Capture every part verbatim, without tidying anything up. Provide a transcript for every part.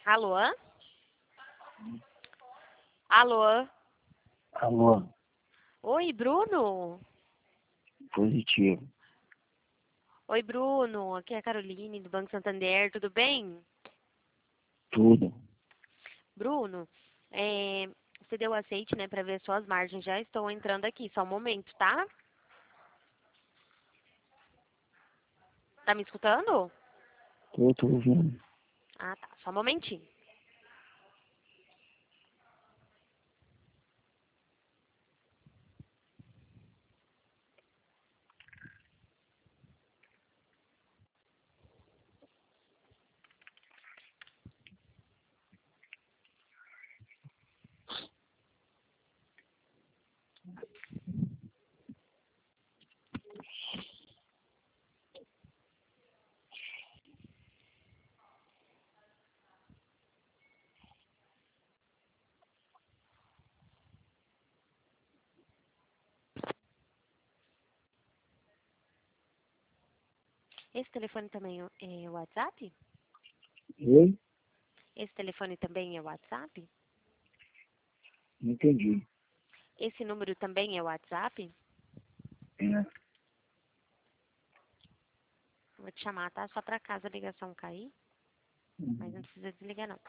Alô? Alô? Alô, Oi, Bruno? positivo. Oi, Bruno. Aqui é a Caroline, do Banco Santander. Tudo bem? Tudo. Bruno, é, você deu aceite, né, para ver suas margens. Já estou entrando aqui. Só um momento, tá? Tá me escutando? Eu tô ouvindo. Ah, tá. Só um momentinho. Esse telefone também é o WhatsApp? Oi? Esse telefone também é o WhatsApp? Não entendi. Esse número também é o WhatsApp? É. Vou te chamar, tá? Só para caso a ligação cair. Mas não Uhum. precisa desligar, não.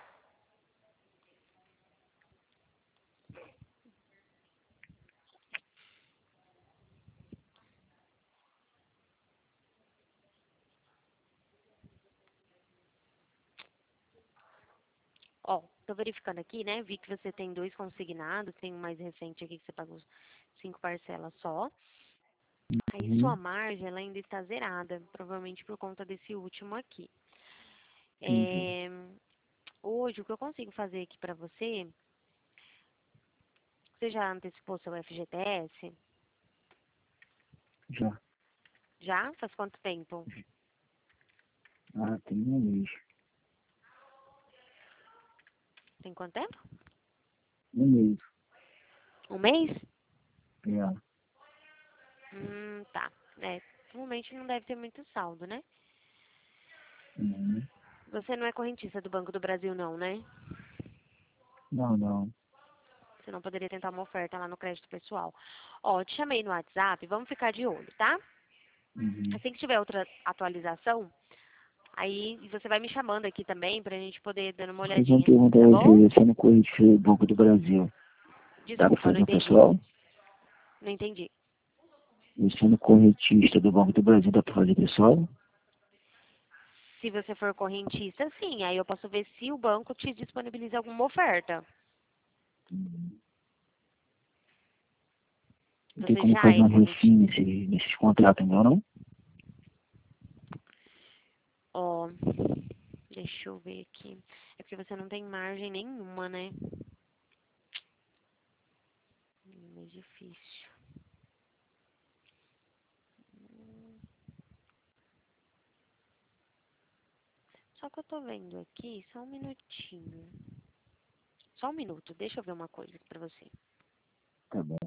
Ó, tô verificando aqui, né? Vi que você tem dois consignados, tem um mais recente aqui que você pagou cinco parcelas só. Aí sua Uhum. margem, ela ainda está zerada, provavelmente por conta desse último aqui. Entendi. É, hoje, o que eu consigo fazer aqui pra você, você já antecipou seu F G T S? Já. Já? Faz quanto tempo? Ah, tem um mês. Tem quanto tempo? Um mês. Um mês? É. Hum, tá. É, normalmente não deve ter muito saldo, né? Uhum. Você não é correntista do Banco do Brasil, não, né? Não, não. Você não poderia tentar uma oferta lá no crédito pessoal. Ó, te chamei no WhatsApp, vamos ficar de olho, tá? Uhum. Assim que tiver outra atualização, aí você vai me chamando aqui também pra gente poder dando uma Vou fazer uma olhadinha, pergunta a tá bom? você. Você não corrige o Banco do Brasil. Dá pra Desculpa, não fazer um entendi. pessoal? Não entendi. Você no correntista do Banco do Brasil, dá pra fazer pessoal? Se você for correntista, sim, aí eu posso ver se o banco te disponibiliza alguma oferta. Uhum. Não tem Você como já fazer é um refim correntista. nesse, nesses contratos, não, não? Ó, deixa eu ver aqui. É porque você não tem margem nenhuma, né? Hum, é difícil. Só que eu tô vendo aqui, só um minutinho. Só um minuto, deixa eu ver uma coisa aqui pra você. Tá bom.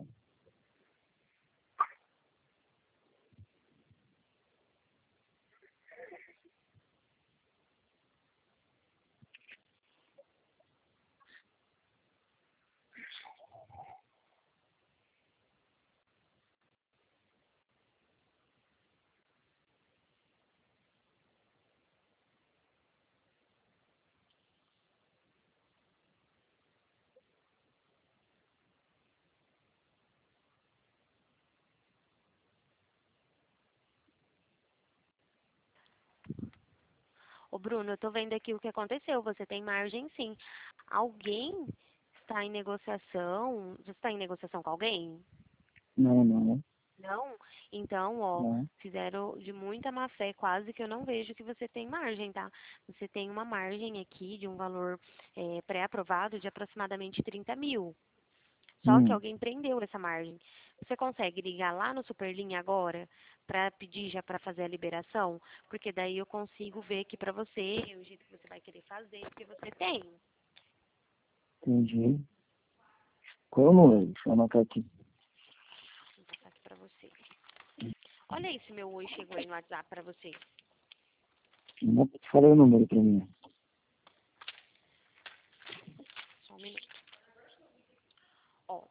Ô, Bruno, eu tô vendo aqui o que aconteceu. Você tem margem, sim. Alguém está em negociação? Você está em negociação com alguém? Não, não. Não? Então, ó, Não. fizeram de muita má fé, quase que eu não vejo que você tem margem, tá? Você tem uma margem aqui de um valor é, pré-aprovado de aproximadamente trinta mil. Só que Hum. alguém prendeu essa margem. Você consegue ligar lá no Superlinha agora para pedir já para fazer a liberação? Porque daí eu consigo ver aqui para você o jeito que você vai querer fazer, porque você tem. Entendi. Qual é o número? Deixa eu anotar aqui. Vou passar aqui para você. Olha aí se meu oi chegou aí no WhatsApp para você. Não fala o número pra mim.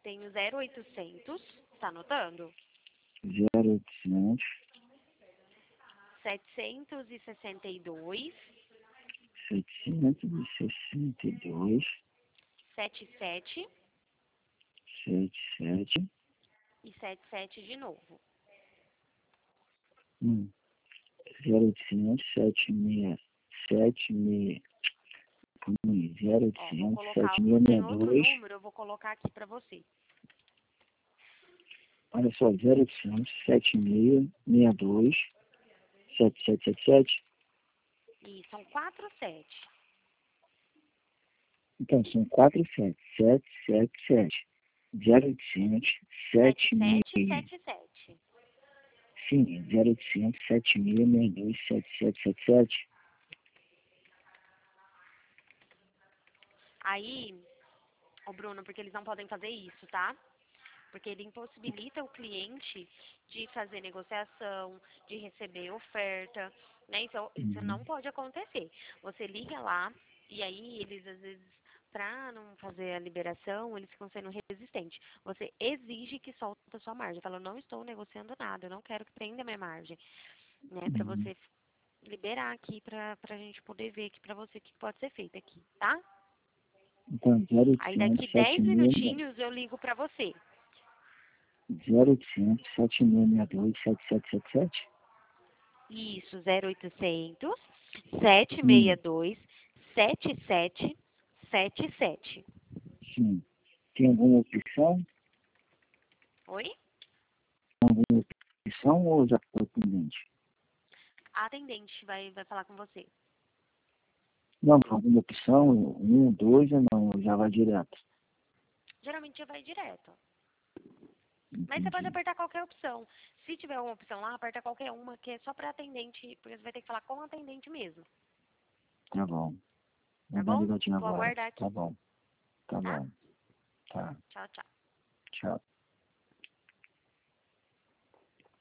Tem o zero oitocentos, tá anotando? zero oitocentos, setecentos e sessenta e dois, setecentos e sessenta e dois, setenta e sete setenta e sete, e setenta e sete de novo. hum, zero oitocentos, setenta e seis, setenta e seis, hum, zero Ó, vou oitocentos, colocar, tem outro setenta e seis, sessenta e dois, número, eu vou colocar aqui pra você. olha só, zero oitocentos, setenta e seis, sessenta e dois, setenta e sete, setenta e sete. E são quatro sete. Então, são quatro sete, sete sete sete, zero oitocentos, sete setenta e sete seis, sete sete. sim, zero oitocentos, setenta e seis, sessenta e dois, setenta e sete, setenta e sete. Aí, ô Bruno, porque eles não podem fazer isso, tá? Porque ele impossibilita o cliente de fazer negociação, de receber oferta, né? Então, isso Uhum. não pode acontecer. Você liga lá e aí eles, às vezes, para não fazer a liberação, eles ficam sendo resistentes. Você exige que solte a sua margem. Fala, eu não estou negociando nada, eu não quero que prenda minha margem, né? Para Uhum. você liberar aqui, para a gente poder ver aqui para você o que pode ser feito aqui, tá? Então, zero Aí daqui oitocentos, setenta dez e seis, minutinhos eu ligo para você. zero oitocentos, setenta e seis, sessenta e dois, setenta e sete, setenta e sete? Isso, zero oitocentos, sete Sim, seis dois, sete sete sete sete. sim. Tem alguma opção? Oi? Alguma opção ou já foi pendente? A atendente vai, vai falar com você. Não, alguma opção? Um, dois ou não? Já vai direto. Geralmente já vai direto. Mas você pode Entendi. apertar qualquer opção. Se tiver uma opção lá, aperta qualquer uma, que é só para atendente, porque você vai ter que falar com o atendente mesmo. Tá bom. Tá Vou dar uma bom? ligadinha Vou agora. aguardar Tá aqui, bom. Tá tá? bom. Tá. Tchau, tchau. Tchau.